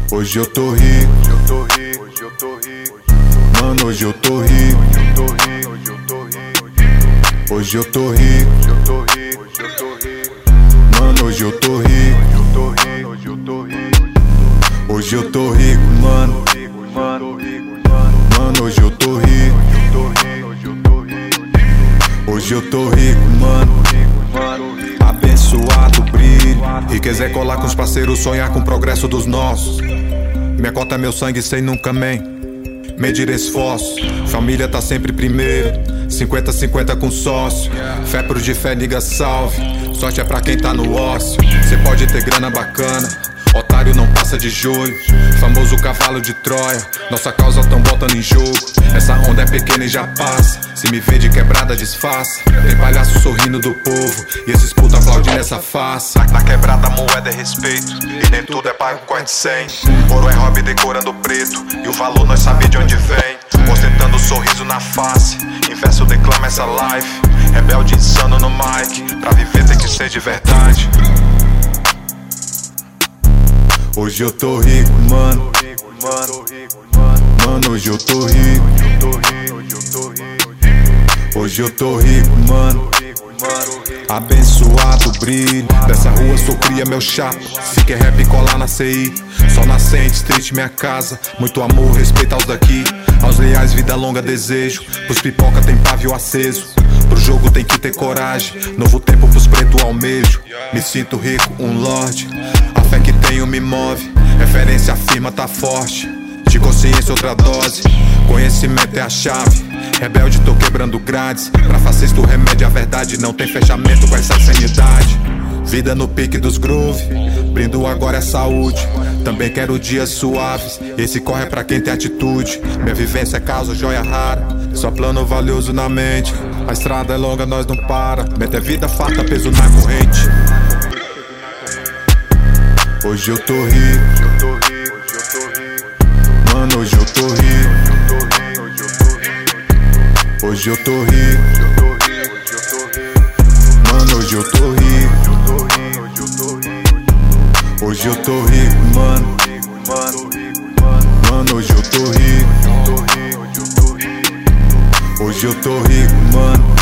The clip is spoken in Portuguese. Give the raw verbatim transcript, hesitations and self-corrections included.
Hoje eu tô rico, mano, hoje eu tô rico. Hoje eu tô rico, mano, hoje eu tô rico. Hoje eu tô rico, mano. Mano, hoje eu tô rico. Hoje eu tô rico, mano. Abençoado brilho. Riqueza é colar com os parceiros, sonhar com o progresso dos nossos. Minha cota é meu sangue sem nunca man medir esforço. Família tá sempre primeiro, cinquenta a cinquenta com sócio. Fé pro de fé, liga salve. Sorte é pra quem tá no ócio. Cê pode ter grana bacana, otário não passa de joio. Famoso cavalo de Troia, nossa causa tão botando em jogo. Essa onda é pequena e já passa. Se me vê de quebrada, disfarça. Tem palhaço sorrindo do povo e esses putos aplaudem nessa face. Na quebrada a moeda é respeito e nem tudo é pago com cem. Ouro é hobby decorando preto e o valor nós sabe de onde vem. Ostentando um sorriso na face, inverso declama essa life. Rebelde insano no mic, pra viver tem que ser de verdade. Hoje eu tô rico, mano. Mano, hoje eu tô rico. Hoje eu tô rico, mano. Abençoado brilho. Dessa rua sou cria, meu chapa. Se quer rap, colar na C I. Sol nascente, street, minha casa. Muito amor, respeito aos daqui. Aos leais, vida longa, desejo. Pros pipoca tem pavio aceso. Pro jogo tem que ter coragem. Novo tempo pros preto almejo. Me sinto rico, um lorde. A fé que tenho me move. Referência afirma, tá forte. De consciência outra dose. Conhecimento é a chave. Rebelde tô quebrando grades. Pra fascista o remédio é a verdade. Não tem fechamento com essa sanidade. Vida no pique dos groove. Brindo agora é saúde. Também quero dias suaves. Esse corre é pra quem tem atitude. Minha vivência é causa, joia rara. Só plano valioso na mente. A estrada é longa, nós não para. Meta é vida farta, peso na corrente. Hoje eu tô rico. Mano, hoje eu tô rico. Hoje eu tô rico. Mano, hoje eu tô rico. Hoje eu tô rico, mano. Mano, hoje eu tô rico. Hoje eu tô rico, mano.